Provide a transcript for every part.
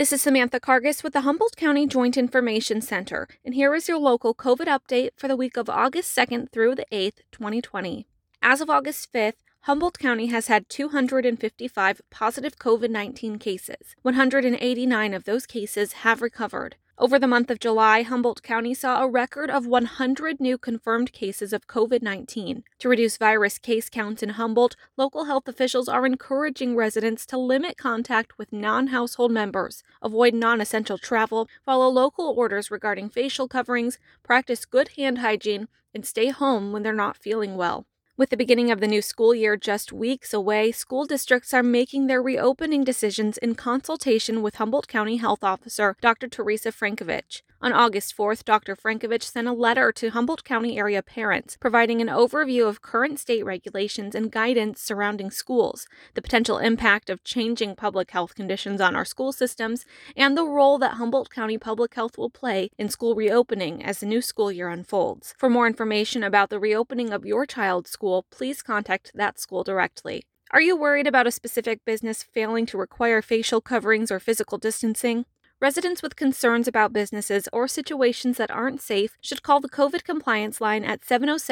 This is Samantha Cargis with the Humboldt County Joint Information Center, and here is your local COVID update for the week of August 2nd through the 8th, 2020. As of August 5th, Humboldt County has had 255 positive COVID-19 cases. 189 of those cases have recovered. Over the month of July, Humboldt County saw a record of 100 new confirmed cases of COVID-19. To reduce virus case counts in Humboldt, local health officials are encouraging residents to limit contact with non-household members, avoid non-essential travel, follow local orders regarding facial coverings, practice good hand hygiene, and stay home when they're not feeling well. With the beginning of the new school year just weeks away, school districts are making their reopening decisions in consultation with Humboldt County Health Officer Dr. Teresa Frankovich. On August 4th, Dr. Frankovich sent a letter to Humboldt County area parents, providing an overview of current state regulations and guidance surrounding schools, the potential impact of changing public health conditions on our school systems, and the role that Humboldt County Public Health will play in school reopening as the new school year unfolds. For more information about the reopening of your child's school, please contact that school directly. Are you worried about a specific business failing to require facial coverings or physical distancing? Residents with concerns about businesses or situations that aren't safe should call the COVID compliance line at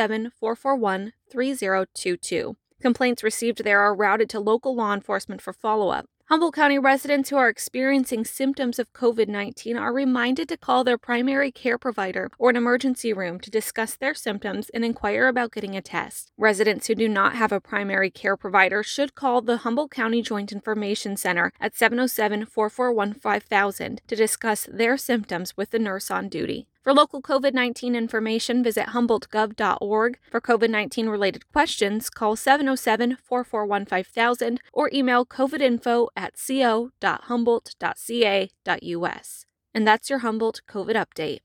707-441-3022. Complaints received there are routed to local law enforcement for follow-up. Humboldt County residents who are experiencing symptoms of COVID-19 are reminded to call their primary care provider or an emergency room to discuss their symptoms and inquire about getting a test. Residents who do not have a primary care provider should call the Humboldt County Joint Information Center at 707-441-5000 to discuss their symptoms with the nurse on duty. For local COVID-19 information, visit humboldtgov.org. For COVID-19 related questions, call 707-441-5000 or email covidinfo@co.humboldt.ca.us. And that's your Humboldt COVID update.